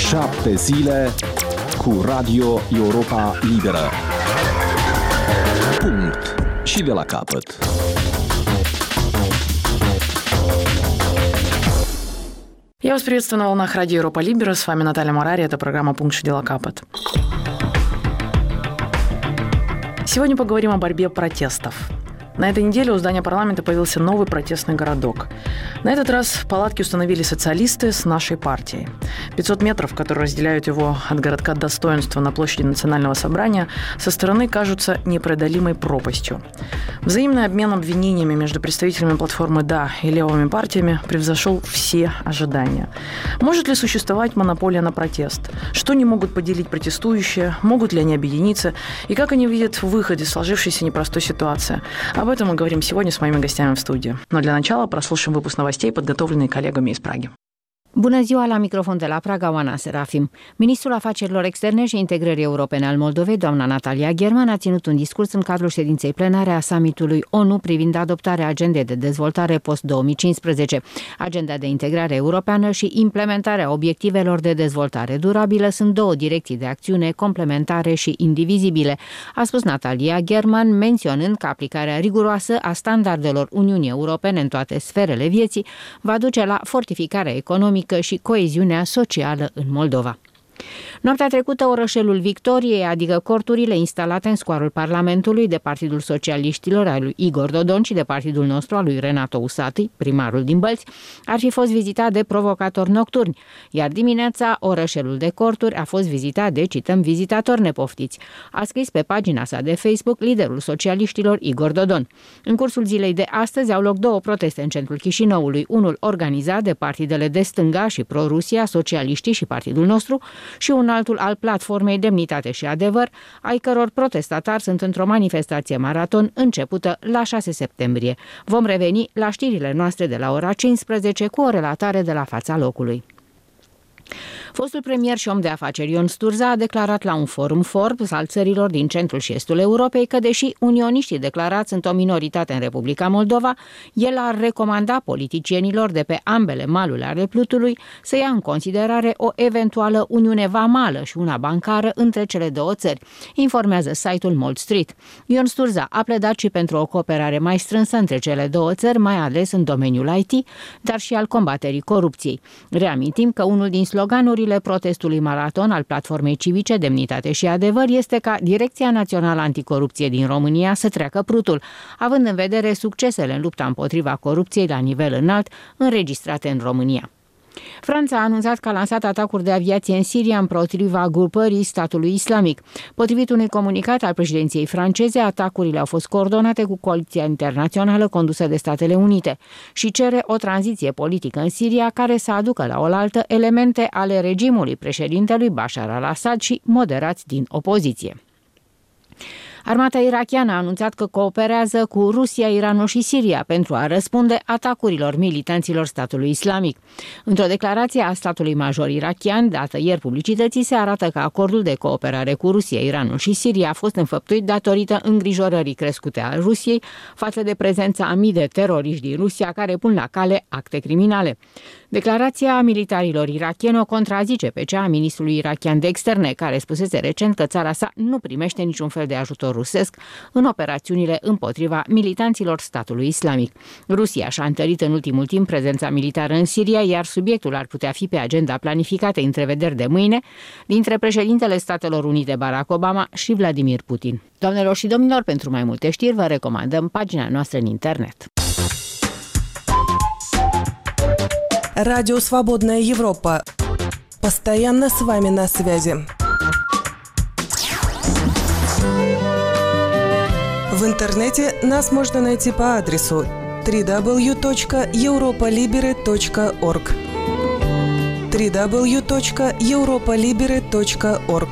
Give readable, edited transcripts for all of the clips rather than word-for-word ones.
7 zile cu Radio Europa Liberă. Punct. Și de la capăt. Я вас приветствую на волнах Радио Европа Либера. С вами Наталья Морари. Это программа «Пункт и дела капот». Сегодня поговорим о борьбе протестов. На этой неделе у здания парламента появился новый протестный городок. На этот раз палатки установили социалисты с нашей партией. 500 метров, которые разделяют его от городка Достоинства на площади Национального собрания, со стороны кажутся непреодолимой пропастью. Взаимный обмен обвинениями между представителями платформы «Да» и левыми партиями превзошел все ожидания. Может ли существовать монополия на протест? Что не могут поделить протестующие? Могут ли они объединиться? И как они видят выход из сложившейся непростой ситуации? Об этом мы говорим сегодня с моими гостями в студии. Но для начала прослушаем выпуск новостей, подготовленные коллегами из Праги. Bună ziua, la microfon de la Praga, Oana Serafim. Ministrul Afacerilor Externe și Integrării Europene al Moldovei, doamna Natalia German, a ținut un discurs în cadrul ședinței plenare a summitului ONU privind adoptarea agendei de dezvoltare post-2015. Agenda de integrare europeană și implementarea obiectivelor de dezvoltare durabilă sunt două direcții de acțiune complementare și indivizibile, a spus Natalia German, menționând că aplicarea riguroasă a standardelor Uniunii Europene în toate sferele vieții va duce la fortificarea economică și coeziunea socială în Moldova. Noaptea trecută, orășelul Victoriei, adică corturile instalate în scoarul Parlamentului de Partidul Socialiștilor al lui Igor Dodon și de partidul nostru al lui Renato Usati, primarul din Bălți, ar fi fost vizitat de provocatori nocturni, iar dimineața orășelul de corturi a fost vizitat de, cităm, vizitatori nepoftiți, a scris pe pagina sa de Facebook liderul socialiștilor Igor Dodon. În cursul zilei de astăzi au loc două proteste în centrul Chișinăului, unul organizat de partidele de stânga și pro-Rusia, socialiștii și partidul nostru, și un altul al platformei Demnitate și Adevăr, ai căror protestatari sunt într-o manifestație maraton începută la 6 septembrie. Vom reveni la știrile noastre de la ora 15 cu o relatare de la fața locului. Fostul premier și om de afaceri Ion Sturza a declarat la un forum Forbes al țărilor din centrul și estul Europei că, deși unioniștii declarați sunt o minoritate în Republica Moldova, el ar recomanda politicienilor de pe ambele maluri ale Plutului să ia în considerare o eventuală uniune vamală și una bancară între cele două țări, informează site-ul Mold Street. Ion Sturza a pledat și pentru o cooperare mai strânsă între cele două țări, mai ales în domeniul IT, dar și al combaterii corupției. Reamintim că unul din sloganurile protestului maraton al platformei civice Demnitate și Adevăr este ca Direcția Națională Anticorupție din România să treacă prutul, având în vedere succesele în lupta împotriva corupției la nivel înalt înregistrate în România. Franța a anunțat că a lansat atacuri de aviație în Siria împotriva grupării statului islamic. Potrivit unui comunicat al președinției franceze, atacurile au fost coordonate cu coaliția internațională condusă de Statele Unite și cere o tranziție politică în Siria care să aducă la oaltă elemente ale regimului președintelui Bashar al-Assad și moderați din opoziție. Armata irakiană a anunțat că cooperează cu Rusia, Iranul și Siria pentru a răspunde atacurilor militanților statului islamic. Într-o declarație a statului major irakian dată ieri publicității se arată că acordul de cooperare cu Rusia, Iranul și Siria a fost înfăptuit datorită îngrijorării crescute a Rusiei față de prezența a mii de teroriști din Rusia care pun la cale acte criminale. Declarația militarilor irakieni o contrazice pe cea a ministrului irakian de externe, care spusese recent că țara sa nu primește niciun fel de ajutor rusesc în operațiunile împotriva militanților statului islamic. Rusia și-a întărit în ultimul timp prezența militară în Siria, iar subiectul ar putea fi pe agenda planificată întrevederi de mâine dintre președintele Statelor Unite Barack Obama și Vladimir Putin. Doamnelor și domnilor, pentru mai multe știri vă recomandăm pagina noastră în internet. Радио «Свободная Европа». Постоянно с вами на связи. В интернете нас можно найти по адресу www.europolibere.org www.europolibere.org.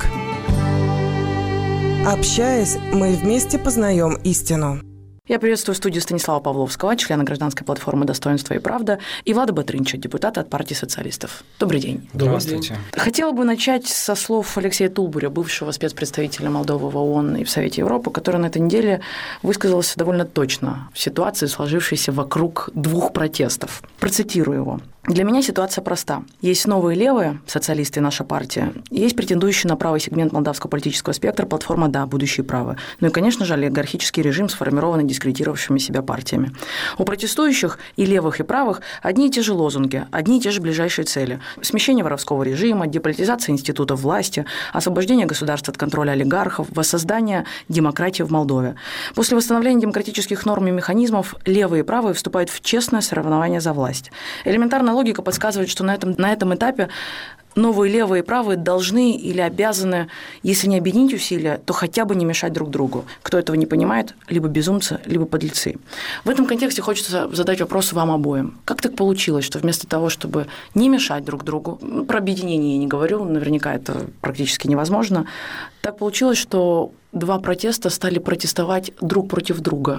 Общаясь, мы вместе познаем истину. Я приветствую в студии Станислава Павловского, члена гражданской платформы «Достоинство и правда», и Влада Батрынча, депутата от партии социалистов. Добрый день. Здравствуйте. Хотела бы начать со слов Алексея Тулбуря, бывшего спецпредставителя Молдовы в ООН и в Совете Европы, который на этой неделе высказался довольно точно в ситуации, сложившейся вокруг двух протестов. Процитирую его. Для меня ситуация проста. Есть новые левые, социалисты, наша партия, есть претендующий на правый сегмент молдавского политического спектра платформа «Да, будущие правы». Ну и, конечно же, олигархический режим, сформированный дискредитировавшими себя партиями. У протестующих и левых, и правых одни и те же лозунги, одни и те же ближайшие цели. Смещение воровского режима, деполитизация институтов власти, освобождение государства от контроля олигархов, воссоздание демократии в Молдове. После восстановления демократических норм и механизмов левые и правые вступают в честное соревнование за власть. Элементарно логика подсказывает, что на этом этапе новые левые и правые должны или обязаны, если не объединить усилия, то хотя бы не мешать друг другу. Кто этого не понимает, либо безумцы, либо подлецы. В этом контексте хочется задать вопрос вам обоим. Как так получилось, что вместо того, чтобы не мешать друг другу, про объединение я не говорю, наверняка это практически невозможно, так получилось, что два протеста стали протестовать друг против друга.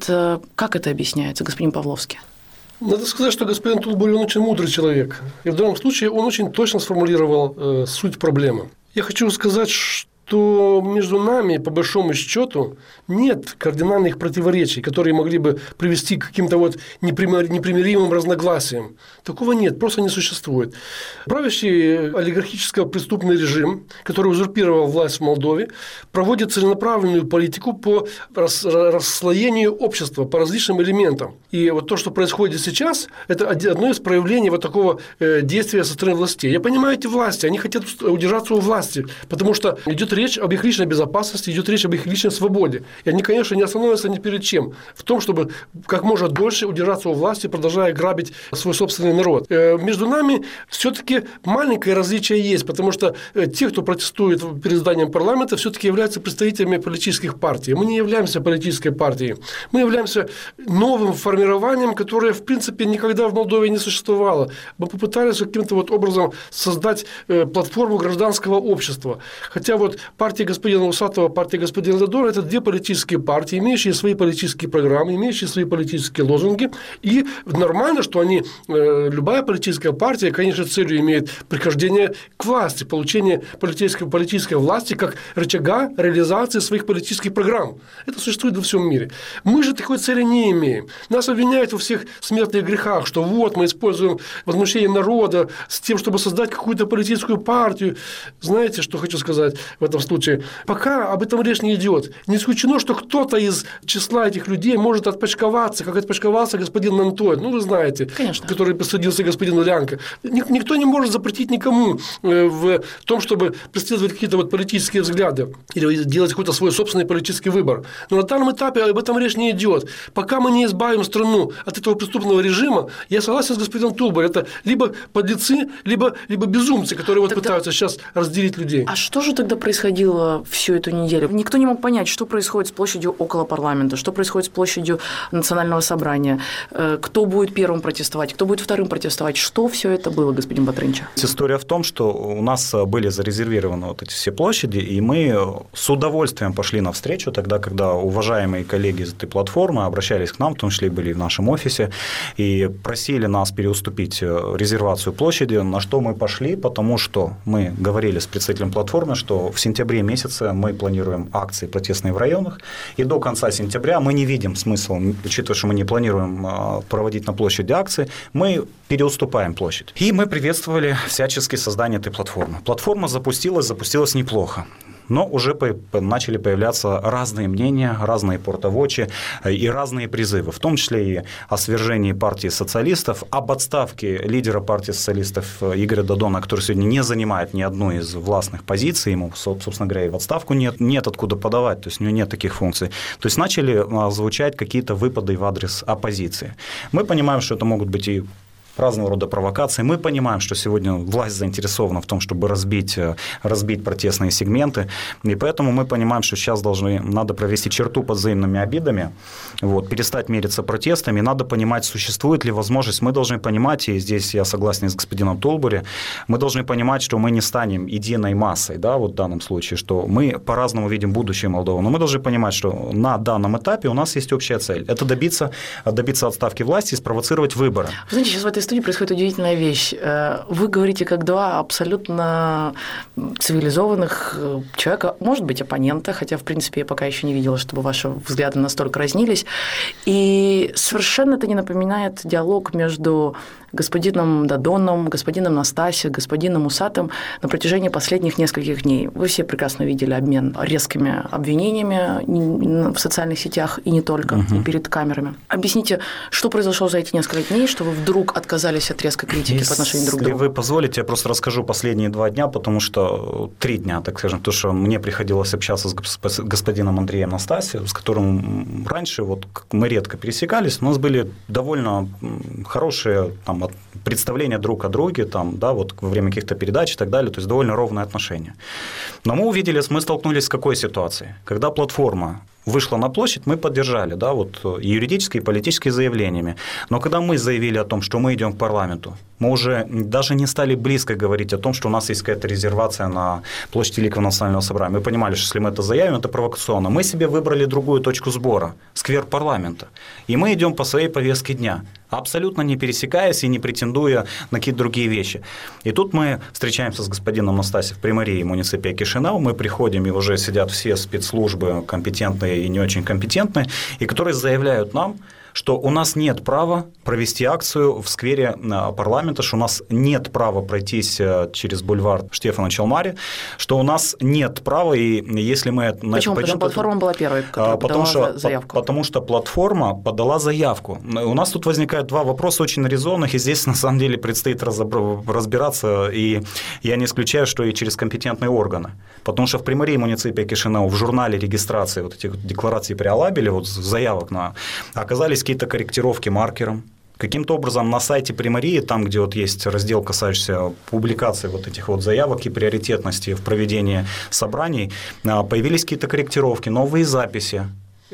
Как это объясняется, господин Павловский? Надо сказать, что господин Тулбурь, он очень мудрый человек. И в данном случае он очень точно сформулировал суть проблемы. Я хочу сказать, что между нами, по большому счету, нет кардинальных противоречий, которые могли бы привести к каким-то вот непримиримым разногласиям. Такого нет, просто не существует. Правящий олигархическо-преступный режим, который узурпировал власть в Молдове, проводит целенаправленную политику по расслоению общества по различным элементам. И вот то, что происходит сейчас, это одно из проявлений вот такого действия со стороны властей. Я понимаю эти власти, они хотят удержаться у власти, потому что идет речь об их личной безопасности, идет речь об их личной свободе. И они, конечно, не остановятся ни перед чем в том, чтобы как можно дольше удержаться у власти, продолжая грабить свой собственный народ. Между нами все-таки маленькое различие есть, потому что те, кто протестует перед зданием парламента, все-таки являются представителями политических партий. Мы не являемся политической партией. Мы являемся новым формированием, которое, в принципе, никогда в Молдове не существовало. Мы попытались каким-то вот образом создать платформу гражданского общества. Хотя вот партия господина Усатова, партия господина Додора – это две политические партии, имеющие свои политические программы, имеющие свои политические лозунги. И нормально, что они, любая политическая партия, конечно, целью имеет прихождение к власти, получение политической власти как рычага реализации своих политических программ. Это существует во всем мире. Мы же такой цели не имеем. Нас обвиняют во всех смертных грехах, что вот мы используем возмущение народа с тем, чтобы создать какую-то политическую партию. Знаете, что хочу сказать в этом случае? Пока об этом речь не идет. Не исключено, что кто-то из числа этих людей может отпочковаться, как отпочковался господин Нантоид, вы знаете, конечно, который присоединился к господину Лянко. Никто не может запретить никому в том, чтобы преследовать какие-то вот политические взгляды или делать какой-то свой собственный политический выбор. Но на данном этапе об этом речь не идет. Пока мы не избавим страну от этого преступного режима, я согласен с господином Тулбой, это либо подлецы, либо безумцы, которые вот пытаются сейчас разделить людей. А что же тогда происходило всю эту неделю? Никто не мог понять, что происходит с площадью около парламента, что происходит с площадью Национального собрания, кто будет первым протестовать, кто будет вторым протестовать, что все это было, господин Батрынча? История в том, что у нас были зарезервированы вот эти все площади, и мы с удовольствием пошли навстречу тогда, когда уважаемые коллеги из этой платформы обращались к нам, в том числе и были в нашем офисе, и просили нас переуступить резервацию площади, на что мы пошли, потому что мы говорили с представителем платформы, что в сентябре месяце мы планируем акции протестные в районах, и до конца сентября мы не видим смысла, учитывая, что мы не планируем проводить на площади акции, мы переуступаем площадь. И мы приветствовали всячески создание этой платформы. Платформа запустилась неплохо. Но уже начали появляться разные мнения, разные портовочи и разные призывы, в том числе и о свержении партии социалистов, об отставке лидера партии социалистов Игоря Додона, который сегодня не занимает ни одной из властных позиций, ему, собственно говоря, и в отставку нет откуда подавать, то есть у него нет таких функций. То есть начали звучать какие-то выпады в адрес оппозиции. Мы понимаем, что это могут быть и разного рода провокации. Мы понимаем, что сегодня власть заинтересована в том, чтобы разбить протестные сегменты, и поэтому мы понимаем, что сейчас надо провести черту под взаимными обидами, перестать мериться протестами, надо понимать, существует ли возможность, мы должны понимать, и здесь я согласен с господином Тулбури, мы должны понимать, что мы не станем единой массой, в данном случае, что мы по-разному видим будущее Молдовы, но мы должны понимать, что на данном этапе у нас есть общая цель, это добиться отставки власти и спровоцировать выборы. Вы знаете, сейчас в этой этой студии происходит удивительная вещь. Вы говорите как два абсолютно цивилизованных человека, может быть, оппонента, хотя, в принципе, я пока еще не видела, чтобы ваши взгляды настолько разнились. И совершенно это не напоминает диалог между господином Дадоном, господином Настасьо, господином Усатым на протяжении последних нескольких дней. Вы все прекрасно видели обмен резкими обвинениями в социальных сетях и не только, и перед камерами. Объясните, что произошло за эти несколько дней, что вы вдруг отказались от резкой критики по отношению друг к другу? Если вы позволите, я просто расскажу последние 2 дня, потому что 3 дня, так скажем, потому что мне приходилось общаться с господином Андреем Настасьо, с которым раньше вот мы редко пересекались, у нас были довольно хорошие там, представления друг о друге, там, да, вот во время каких-то передач и так далее, то есть довольно ровные отношения. Но мы столкнулись с какой ситуацией? Когда платформа вышла на площадь, мы поддержали, да, вот, и юридические, и политические заявлениями. Но когда мы заявили о том, что мы идем к парламенту, мы уже даже не стали близко говорить о том, что у нас есть какая-то резервация на площади Великого национального собрания. Мы понимали, что если мы это заявим, это провокационно. Мы себе выбрали другую точку сбора – сквер парламента. И мы идем по своей повестке дня, абсолютно не пересекаясь и не претендуя на какие-то другие вещи. И тут мы встречаемся с господином Настасьо в примарии муниципе Кишинев, мы приходим, и уже сидят все спецслужбы, компетентные и не очень компетентные, и которые заявляют нам, что у нас нет права провести акцию в сквере парламента, что у нас нет права пройтись через бульвар Штефана Челмари, что у нас нет права, и если мы на это пойдем... Почему? Потому что платформа была первой, которая подала заявку. Потому что платформа подала заявку. У нас тут возникают 2 вопроса очень резонных, и здесь на самом деле предстоит разбираться, и я не исключаю, что и через компетентные органы. Потому что в примарии муниципе Кишинев в журнале регистрации вот этих деклараций преалабели, вот заявок оказались какие-то корректировки маркером. Каким-то образом на сайте примарии, там, где вот есть раздел, касающийся публикации вот этих вот заявок и приоритетности в проведении собраний, появились какие-то корректировки, новые записи.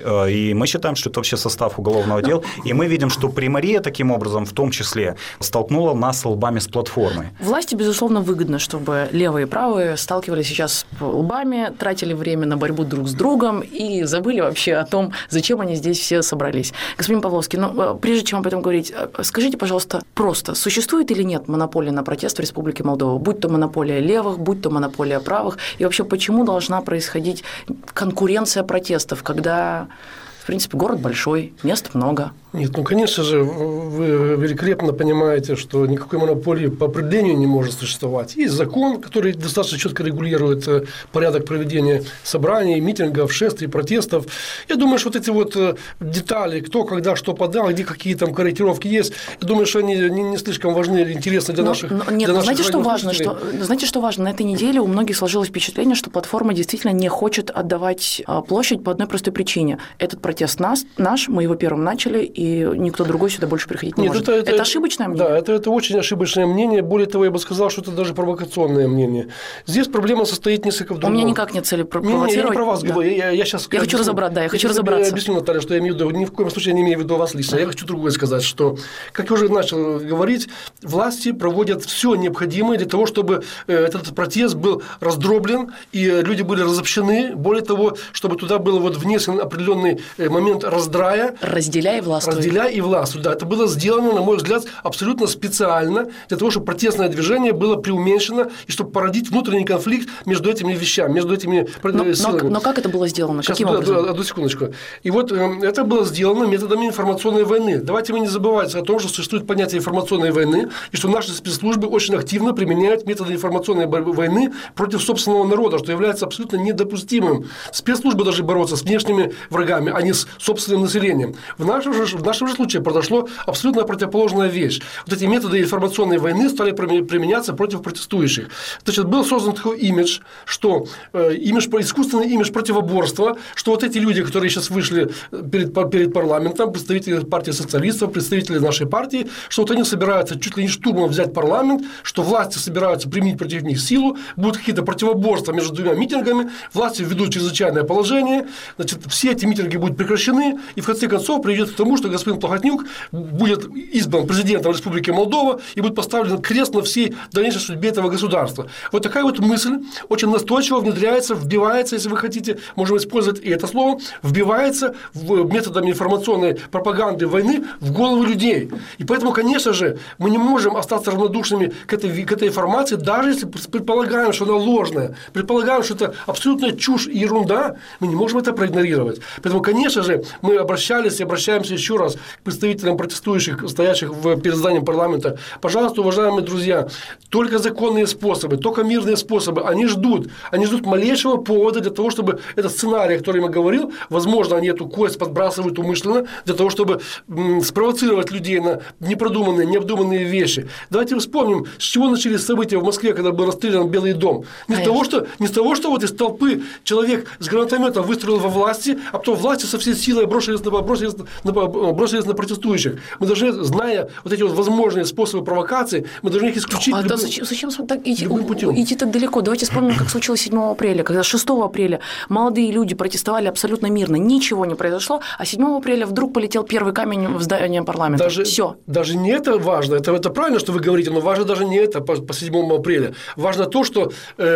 И мы считаем, что это вообще состав уголовного дела. И мы видим, что примария таким образом, в том числе, столкнула нас лбами с платформой. Власти, безусловно, выгодно, чтобы левые и правые сталкивались сейчас лбами, тратили время на борьбу друг с другом и забыли вообще о том, зачем они здесь все собрались. Господин Павловский, прежде чем об этом говорить, скажите, пожалуйста, просто, существует или нет монополия на протест в Республике Молдова? Будь то монополия левых, будь то монополия правых. И вообще, почему должна происходить конкуренция протестов, когда... В принципе, город большой, мест много. Нет, конечно же, вы великолепно понимаете, что никакой монополии по определению не может существовать. Есть закон, который достаточно четко регулирует порядок проведения собраний, митингов, шествий, протестов. Я думаю, что вот эти вот детали, кто, когда, что подал, где какие там корректировки есть, я думаю, что они не слишком важны или интересны для наших Нет, знаете, что важно? Знаете, что важно? На этой неделе у многих сложилось впечатление, что платформа действительно не хочет отдавать площадь по одной простой причине. Этот протест наш, мы его первым начали, и никто другой сюда больше приходить не может. Это ошибочное мнение? Да, это очень ошибочное мнение. Более того, я бы сказал, что это даже провокационное мнение. Здесь проблема состоит несколько в другом. У меня никак нет цели провоцировать. Я не про вас говорю. Я хочу разобраться. Объясню, Наталья, что я имею в виду. Ни в коем случае не имею в виду вас лично. Я хочу другое сказать, что, как я уже начал говорить, власти проводят все необходимое для того, чтобы этот протест был раздроблен, и люди были разобщены. Более того, чтобы туда был внесен определенный момент раздрая. Разделяй и властвуй. Да, это было сделано, на мой взгляд, абсолютно специально для того, чтобы протестное движение было преуменьшено и чтобы породить внутренний конфликт между этими вещами, между этими силами. Но как это было сделано? Сейчас, одну секундочку. И вот это было сделано методами информационной войны. Давайте мы не забывать о том, что существует понятие информационной войны, и что наши спецслужбы очень активно применяют методы информационной войны против собственного народа, что является абсолютно недопустимым. Спецслужбы должны бороться с внешними врагами, а не с собственным населением. В нашем же случае произошло абсолютно противоположная вещь. Вот эти методы информационной войны стали применяться против протестующих. Значит, был создан такой имидж, что искусственный имидж противоборства, что вот эти люди, которые сейчас вышли перед парламентом, представители партии социалистов, представители нашей партии, что вот они собираются чуть ли не штурмом взять парламент, что власти собираются применить против них силу, будут какие-то противоборства между двумя митингами, власти введут чрезвычайное положение, значит, все эти митинги будут прекращены, и в конце концов приведет к тому, что что господин Плохотнюк будет избран президентом Республики Молдова и будет поставлен крест на всей дальнейшей судьбе этого государства. Вот такая вот мысль очень настойчиво внедряется, вбивается, если вы хотите, можем использовать и это слово, вбивается методами информационной пропаганды войны в голову людей. И поэтому, конечно же, мы не можем остаться равнодушными к этой информации, даже если предполагаем, что она ложная, предполагаем, что это абсолютная чушь и ерунда, мы не можем это проигнорировать. Поэтому, конечно же, мы обращались и обращаемся еще раз к представителям протестующих, стоящих перед зданием парламента. Пожалуйста, уважаемые друзья, только законные способы, только мирные способы. Они ждут малейшего повода для того, чтобы этот сценарий, о котором я говорил, возможно, они эту кость подбрасывают умышленно для того, чтобы спровоцировать людей на непродуманные, необдуманные вещи. Давайте вспомним, с чего начались события в Москве, когда был расстрелян Белый дом. Не с того, что вот из толпы человек с гранатометом выстрелил во власти, а потом власти со всей силой бросились на протестующих. Мы должны, зная вот эти вот возможные способы провокации, мы должны их исключить. Зачем идти так далеко? Давайте вспомним, как случилось 7 апреля, когда 6 апреля молодые люди протестовали абсолютно мирно, ничего не произошло, а 7 апреля вдруг полетел первый камень в здание парламента. Все. Даже не это важно, это правильно, что вы говорите, но важно даже не это по 7 апреля. Важно то, что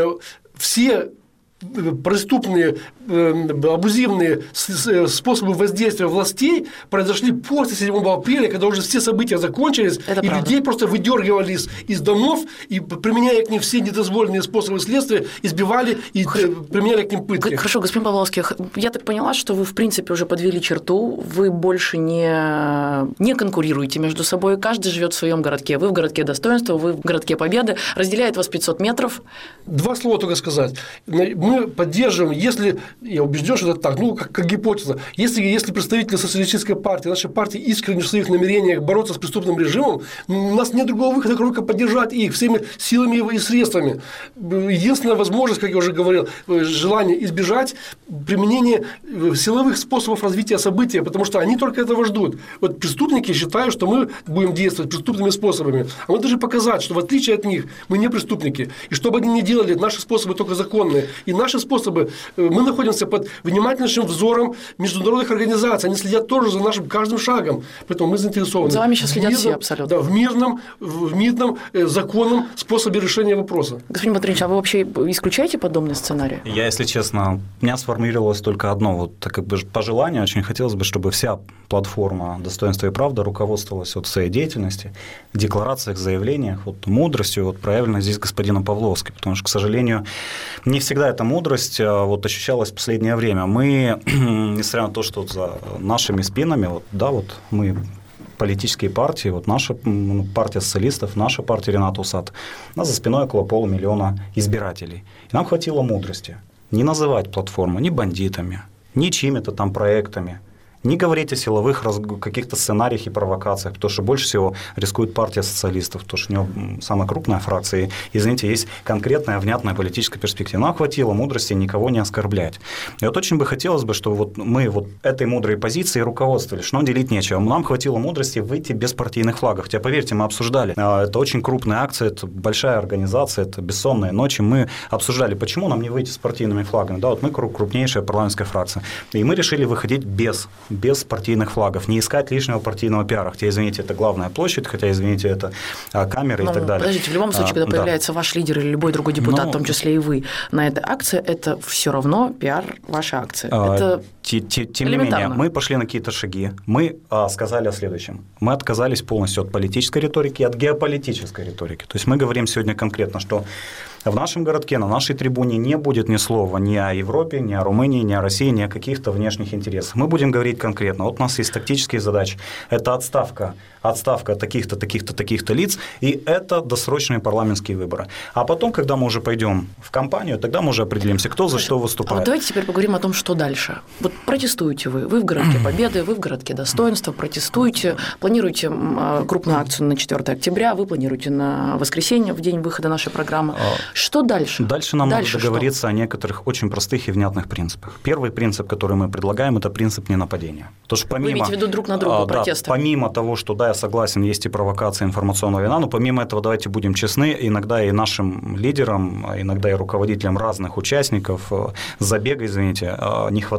все преступные, абузивные способы воздействия властей произошли после 7 апреля, когда уже все события закончились, и людей просто выдергивали из домов и, применяя к ним все недозволенные способы следствия, избивали и применяли к ним пытки. Хорошо, господин Павловский, я так поняла, что вы, в принципе, уже подвели черту, вы больше не конкурируете между собой, каждый живет в своем городке. Вы в городке Достоинства, вы в городке Победы, разделяет вас 500 метров. 2 слова только сказать. Мы поддерживаем, если, я убежден, что это так, как гипотеза, если представители социалистической партии, нашей партии искренне в своих намерениях бороться с преступным режимом, у нас нет другого выхода, кроме поддержать их всеми силами и средствами. Единственная возможность, как я уже говорил, желание избежать применения силовых способов развития события, потому что они только этого ждут. Вот преступники считают, что мы будем действовать преступными способами, а мы должны показать, что в отличие от них мы не преступники, и что бы они ни делали, наши способы только законные, и наши способы, мы находимся под внимательнейшим взором международных организаций, они следят тоже за нашим каждым шагом, поэтому мы заинтересованы. За вами сейчас следят все абсолютно. Да, в мирном, законном способе решения вопроса. Господин Батринч, а вы вообще исключаете подобный сценарий? Я, если честно, у меня сформулировалось только одно вот, как бы пожелание, очень хотелось бы, чтобы вся платформа «Достоинство и правда» руководствовалась от своей деятельности, в декларациях, заявлениях, вот, мудростью, вот, проявленной здесь господином Павловским, потому что, к сожалению, не всегда эта мудрость вот, ощущалась в последнее время. Мы, несмотря на то, что за нашими спинами, мы политические партии, вот наша партия социалистов, наша партия Рената Усат, у нас за спиной около 500 000 избирателей. И нам хватило мудрости не называть платформу ни бандитами, ни чьими-то там проектами, не говорить о силовых каких-то сценариях и провокациях, потому что больше всего рискует партия социалистов, потому что у нее самая крупная фракция, и, извините, есть конкретная, внятная политическая перспектива. Нам хватило мудрости никого не оскорблять. И вот очень бы хотелось бы, чтобы вот мы вот этой мудрой позицией руководствовались, что нам делить нечего. Нам хватило мудрости выйти без партийных флагов. Хотя, поверьте, мы обсуждали. Это очень крупная акция, это большая организация, это бессонные ночи. Мы обсуждали, почему нам не выйти с партийными флагами. Да, вот мы крупнейшая парламентская фракция. И мы решили выходить без партийных флагов, не искать лишнего партийного пиара. Хотя, извините, это главная площадь, хотя, извините, это камеры и так далее. Подождите, в любом случае, когда появляется ваш лидер или любой другой депутат, в том числе и вы, на этой акции, это все равно пиар вашей акции. Это тем не менее, мы пошли на какие-то шаги. Мы сказали о следующем. Мы отказались полностью от политической риторики и от геополитической риторики. То есть мы говорим сегодня конкретно, что в нашем городке, на нашей трибуне не будет ни слова ни о Европе, ни о Румынии, ни о России, ни о каких-то внешних интересах. Мы будем говорить конкретно. Вот у нас есть тактические задачи. Это отставка таких-то, таких-то, таких-то лиц, и это досрочные парламентские выборы. А потом, когда мы уже пойдем в кампанию, тогда мы уже определимся, кто за что выступает. А вот давайте теперь поговорим о том, что дальше. Вот протестуете вы в городке Победы, вы в городке Достоинства, протестуете, планируете крупную акцию на 4 октября, вы планируете на воскресенье, в день выхода нашей программы. Что дальше? Дальше нам надо договориться о некоторых очень простых и внятных принципах. Первый принцип, который мы предлагаем, это принцип ненападения. Потому что помимо, вы имеете в виду друг на друга протесты? Помимо того, что, да, я согласен, есть и провокация информационная война, но помимо этого, давайте будем честны, иногда и нашим лидерам, иногда и руководителям разных участников забега, извините, не хватает мудрости.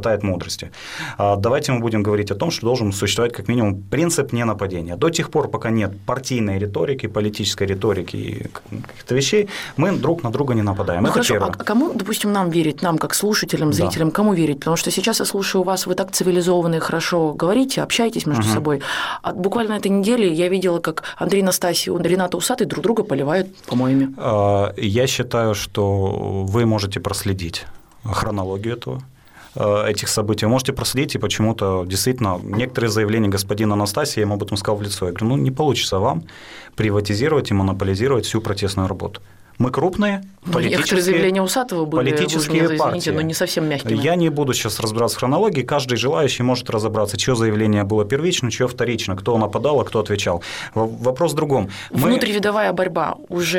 мудрости. Давайте мы будем говорить о том, что должен существовать как минимум принцип ненападения. До тех пор, пока нет партийной риторики, политической риторики и каких-то вещей, мы друг на друга не нападаем. Ну, это хорошо, первое. А кому, допустим, нам верить, нам как слушателям, зрителям, кому верить? Потому что сейчас я слушаю вас, вы так цивилизованные, хорошо говорите, общаетесь между собой. А буквально на этой неделе я видела, как Андрей Настасьев и Рената Усатый друг друга поливают помоями. Я считаю, что вы можете проследить хронологию этих событий. Вы можете проследить, и почему-то действительно некоторые заявления господина Настасьева, я ему об этом сказал в лицо, я говорю, не получится вам приватизировать и монополизировать всю протестную работу. Мы крупные, некоторые заявления Усатого были, политические партии, но не совсем мягкими. Я не буду сейчас разбираться в хронологии, каждый желающий может разобраться, чье заявление было первично, чье вторично, кто нападал, а кто отвечал. Вопрос в другом. Внутривидовая борьба уже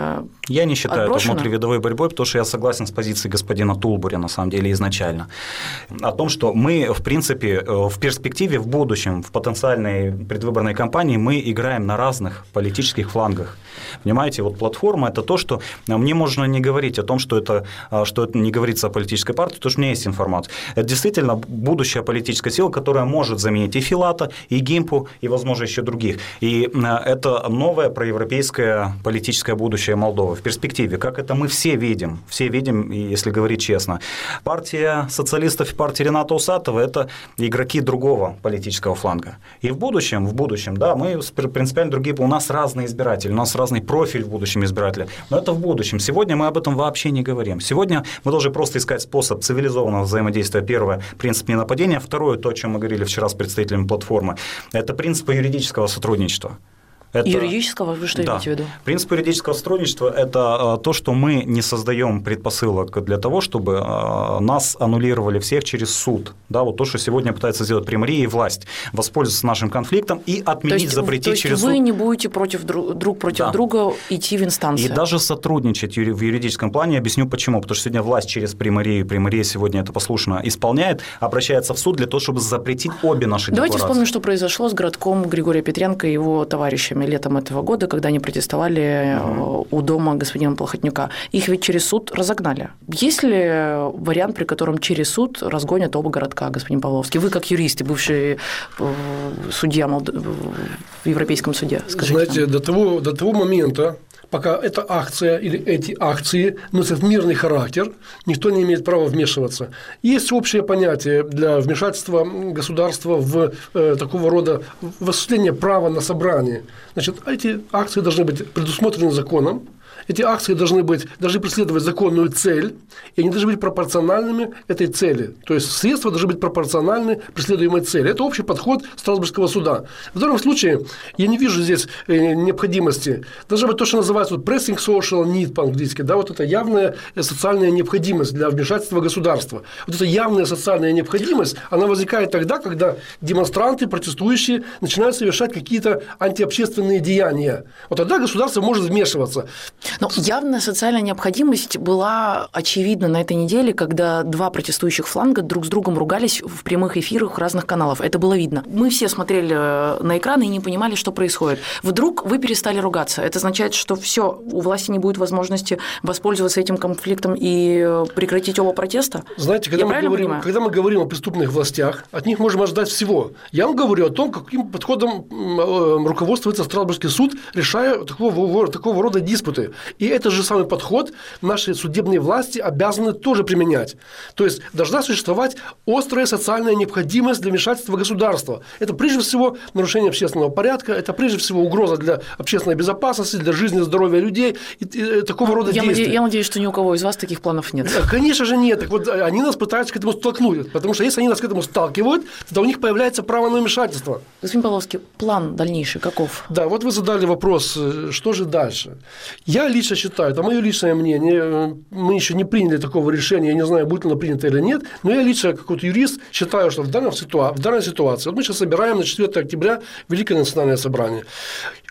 Я не считаю отброшена? это внутривидовой борьбой, потому что я согласен с позицией господина Тулбури, на самом деле, изначально. О том, что мы, в принципе, в перспективе, в будущем, в потенциальной предвыборной кампании мы играем на разных политических флангах. Понимаете, вот платформа – это то, что мне можно не говорить о том, что это не говорится о политической партии, потому что у меня есть информация. Это действительно будущая политическая сила, которая может заменить и Филата, и Гимпу, и, возможно, еще других. И это новое проевропейское политическое будущее Молдовы в перспективе. Как это мы все видим, если говорить честно. Партия социалистов и партия Рената Усатова – это игроки другого политического фланга. И в будущем, да, мы принципиально другие, у нас разные избиратели, у нас разный профиль в будущем избирателя. Но это в будущем. Сегодня мы об этом вообще не говорим. Сегодня мы должны просто искать способ цивилизованного взаимодействия. Первое – принцип ненападения. Второе – то, о чем мы говорили вчера с представителями платформы – это принципы юридического сотрудничества. Юридического? Вы что имеете в виду? Принцип юридического сотрудничества – это то, что мы не создаем предпосылок для того, чтобы нас аннулировали всех через суд. Да, вот то, что сегодня пытается сделать Примария и власть, воспользоваться нашим конфликтом и отменить, запретить через суд. То есть вы не будете друг против друга идти в инстанции? И даже сотрудничать в юридическом плане, объясню почему. Потому что сегодня власть через Примарию, Примария сегодня это послушно исполняет, обращается в суд для того, чтобы запретить обе наши декларации. Давайте вспомним, что произошло с городком Григория Петренко и его товарищами летом этого года, когда они протестовали у дома господина Плохотнюка. Их ведь через суд разогнали. Есть ли вариант, при котором через суд разгонят оба городка, господин Павловский? Вы, как юрист и бывший судья в Европейском суде, скажите Знаете, до того момента, пока эта акция или эти акции носят мирный характер, никто не имеет права вмешиваться. Есть общее понятие для вмешательства государства в такого рода в осуществление права на собрание. Значит, эти акции должны быть предусмотрены законом. Эти акции должны преследовать законную цель, и они должны быть пропорциональными этой цели. То есть средства должны быть пропорциональны преследуемой цели. Это общий подход Страсбургского суда. В данном случае я не вижу здесь необходимости. Должно быть то, что называется pressing social need по-английски. Да, вот это явная социальная необходимость для вмешательства государства. Вот эта явная социальная необходимость, она возникает тогда, когда демонстранты, протестующие начинают совершать какие-то антиобщественные деяния. Вот тогда государство может вмешиваться. Но явная социальная необходимость была очевидна на этой неделе, когда два протестующих фланга друг с другом ругались в прямых эфирах разных каналов. Это было видно. Мы все смотрели на экраны и не понимали, что происходит. Вдруг вы перестали ругаться. Это означает, что все, у власти не будет возможности воспользоваться этим конфликтом и прекратить оба протеста? Знаете, когда мы говорим о преступных властях, от них можем ожидать всего. Я вам говорю о том, каким подходом руководствуется Страсбургский суд, решая такого рода диспуты. И этот же самый подход наши судебные власти обязаны тоже применять. То есть должна существовать острая социальная необходимость для вмешательства государства. Это прежде всего нарушение общественного порядка, это прежде всего угроза для общественной безопасности, для жизни и здоровья людей и такого рода действий. Я надеюсь, что ни у кого из вас таких планов нет. Конечно же нет. Так вот, они нас пытаются к этому столкнуть. Потому что если они нас к этому сталкивают, тогда у них появляется право на вмешательство. Господин Павловский, план дальнейший каков? Да, вот вы задали вопрос, что же дальше. Я лично считаю, это мое личное мнение, мы еще не приняли такого решения, я не знаю, будет оно принято или нет, но я лично, как вот юрист, считаю, что в данной ситуации, вот мы сейчас собираем на 4 октября Великое национальное собрание.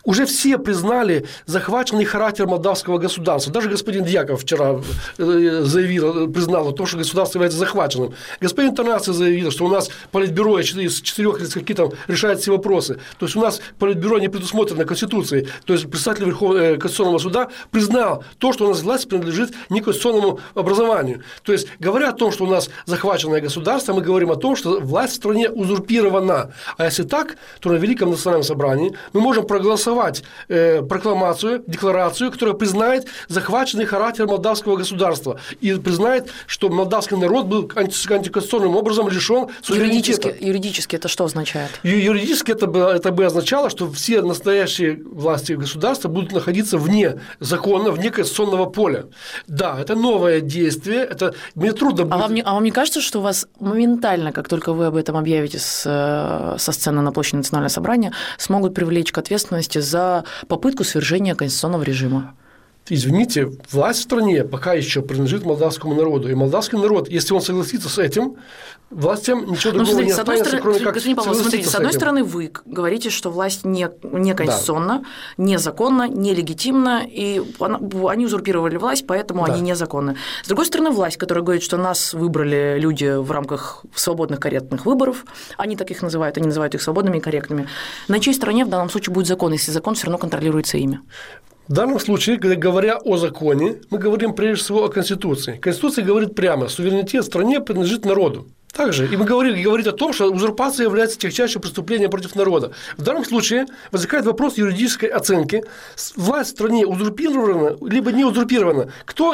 Уже все признали захваченный характер молдавского государства. Даже господин Дьяков вчера заявил, признал то, что государство является захваченным. Господин Танасов заявил, что у нас политбюро из 4 или скольки там решает все вопросы. То есть у нас политбюро не предусмотрено Конституцией. То есть представитель Верховного Конституционного суда признал то, что у нас власть принадлежит не конституционному образованию. То есть, говоря о том, что у нас захваченное государство, мы говорим о том, что власть в стране узурпирована. А если так, то на Великом национальном собрании мы можем проголосовать прокламацию, декларацию, которая признает захваченный характер молдавского государства и признает, что молдавский народ был антиконституционным образом лишен суверенитета. Юридически это что означает? Юридически это бы означало, что все настоящие власти государства будут находиться вне закона, вне конституционного поля. Да, это новое действие, это мне трудно будет... А вам не кажется, что вас моментально, как только вы об этом объявите со сцены на площади Национального собрания, смогут привлечь к ответственности за попытку свержения конституционного режима? Извините, власть в стране пока еще принадлежит молдавскому народу. И молдавский народ, если он согласится с этим, властям ничего другого не останется, кроме как согласиться с одной стороны, вы говорите, что власть не конституционна, незаконна, нелегитимна, и они узурпировали власть, поэтому они незаконны. С другой стороны, власть, которая говорит, что нас выбрали люди в рамках свободных, корректных выборов, они так их называют, они называют их свободными и корректными. На чьей стороне в данном случае будет закон, если закон все равно контролируется ими? В данном случае, говоря о законе, мы говорим прежде всего о Конституции. Конституция говорит прямо, суверенитет в стране принадлежит народу. Также, и мы говорим о том, что узурпация является тягчайшим преступлением против народа. В данном случае возникает вопрос юридической оценки. Власть в стране узурпирована, либо не узурпирована. Кто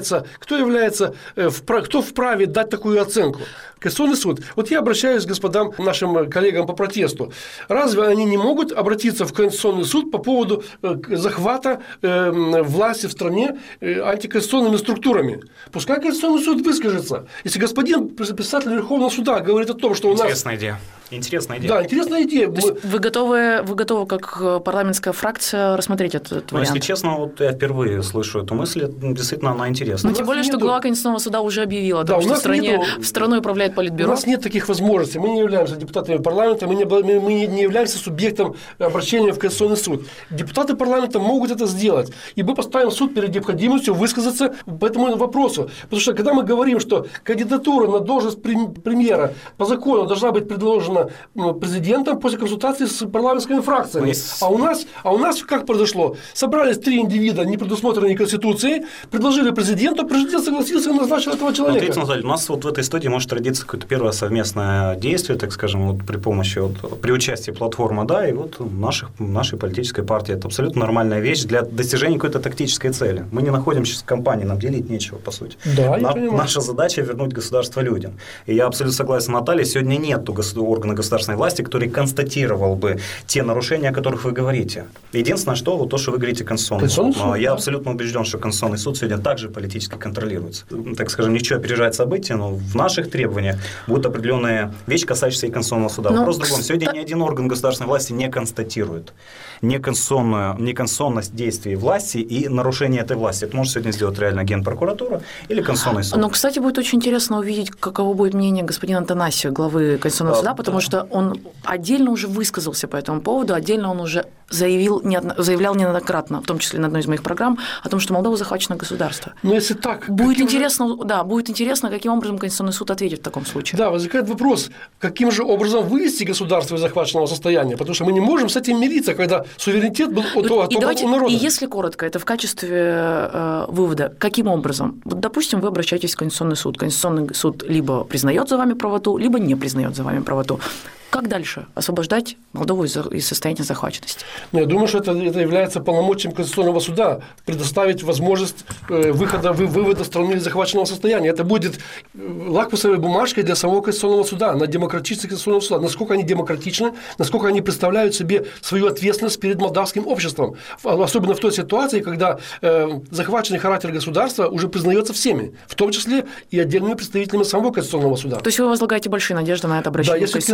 вправе дать такую оценку? Конституционный суд. Вот я обращаюсь к господам, нашим коллегам по протесту. Разве они не могут обратиться в Конституционный суд по поводу захвата власти в стране антиконституционными структурами? Пускай Конституционный суд выскажется. Если господин председатель Верховного суда говорит о том, что у нас... Интересная идея. Да, интересная идея. Вы готовы, как парламентская фракция, рассмотреть этот вариант? Если честно, вот я впервые слышу эту мысль, действительно она интересна. Тем более, что глава Конституционного суда уже объявил о том, что страной управляет политбюро. У нас нет таких возможностей. Мы не являемся депутатами парламента, мы не являемся субъектом обращения в Конституционный суд. Депутаты парламента могут это сделать. И мы поставим суд перед необходимостью высказаться по этому вопросу. Потому что когда мы говорим, что кандидатура на должность премьера по закону должна быть предложена президентом после консультации с парламентскими фракциями. А у нас как произошло? Собрались 3 индивида, не предусмотренные Конституцией, предложили президенту, президент согласился и назначил этого человека. Вот, Наталья, у нас вот в этой студии может родиться какое-то первое совместное действие, так скажем, вот при помощи, при участии платформы, да, и вот нашей политической партии. Это абсолютно нормальная вещь для достижения какой-то тактической цели. Мы не находимся в компании, нам делить нечего, по сути. Да, я понимаю. Наша задача – вернуть государство людям. И я абсолютно согласен с Натальей, сегодня нет органа государственной власти, который констатировал бы те нарушения, о которых вы говорите. Единственное, что вот то, что вы говорите, Конституционный суд. Но я абсолютно убежден, что Конституционный суд сегодня также политически контролируется. Так скажем, ничего опережает события, но в наших требованиях будут определенные вещи, касающиеся и Конституционного суда. Вопрос в другом. Сегодня ни один орган государственной власти не констатирует неконституционность действий власти и нарушение этой власти. Это может сегодня сделать реально Генпрокуратура или Конституционный суд. Но, кстати, будет очень интересно увидеть, каково будет мнение господина Антонасио, главы Конституционного суда, потому что он отдельно уже высказался по этому поводу, отдельно он уже заявлял неоднократно, в том числе на одной из моих программ, о том, что Молдова захвачена государство. Но если так... Будет интересно, каким образом Конституционный суд ответит в таком случае. Да, возникает вопрос, каким же образом вывести государство из захваченного состояния, потому что мы не можем с этим мириться, когда суверенитет был у народа. И если коротко, это в качестве вывода, каким образом? Вот, допустим, вы обращаетесь в Конституционный суд. Конституционный суд либо признает за вами правоту, либо не признает за вами правоту. Как дальше освобождать Молдову из состояния захваченности? Я думаю, что это является полномочием Конституционного суда предоставить возможность вывода страны из захваченного состояния. Это будет лакмусовой бумажкой для самого Конституционного суда, на демократичность Конституционного суда. Насколько они демократичны, насколько они представляют себе свою ответственность перед молдавским обществом. Особенно в той ситуации, когда захваченный характер государства уже признается всеми, в том числе и отдельными представителями самого Конституционного суда. То есть вы возлагаете большие надежды на это обращение в Конституционный суд?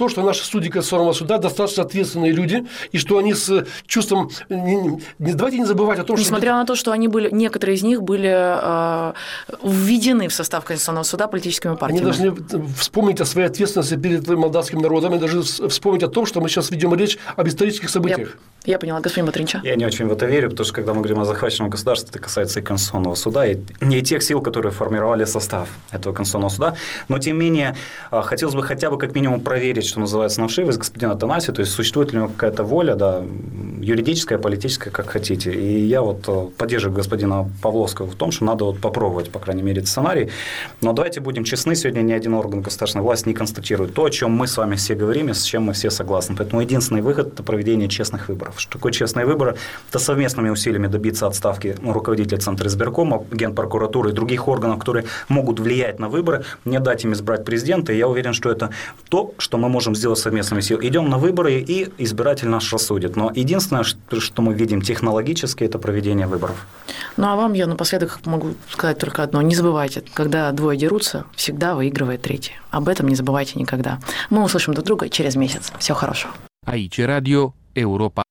то, что наши судьи Конституционного суда достаточно ответственные люди, и что они с чувством... Давайте не забывать о том, что... Несмотря на то, что некоторые из них были введены в состав Конституционного суда политическими партиями. Они должны вспомнить о своей ответственности перед молдавским народом и даже вспомнить о том, что мы сейчас ведем речь об исторических событиях. Я поняла. Господин Батринча. Я не очень в это верю, потому что, когда мы говорим о захваченном государстве, это касается и Конституционного суда, и не тех сил, которые формировали состав этого Конституционного суда. Но, тем не менее, хотелось бы хотя бы как минимум проверить, что называется, на вшивость господина Атанасия, то есть существует ли у него какая-то воля, да, юридическая, политическая, как хотите. И я вот поддерживаю господина Павловского в том, что надо вот попробовать, по крайней мере, этот сценарий. Но давайте будем честны, сегодня ни один орган государственной власти не констатирует то, о чем мы с вами все говорим и с чем мы все согласны. Поэтому единственный выход – это проведение честных выборов. Что такое честные выборы? Это совместными усилиями добиться отставки руководителя Центра избиркома, Генпрокуратуры и других органов, которые могут влиять на выборы, не дать им избрать президента. И я уверен, что это то, что мы можем сделать совместными силами. Идем на выборы, и избиратель наш рассудит. Но единственное, что мы видим технологически, это проведение выборов. Ну, а вам я напоследок могу сказать только одно. Не забывайте, когда двое дерутся, всегда выигрывает третий. Об этом не забывайте никогда. Мы услышим друг друга через месяц. Всего хорошего. Aici Radio Europa.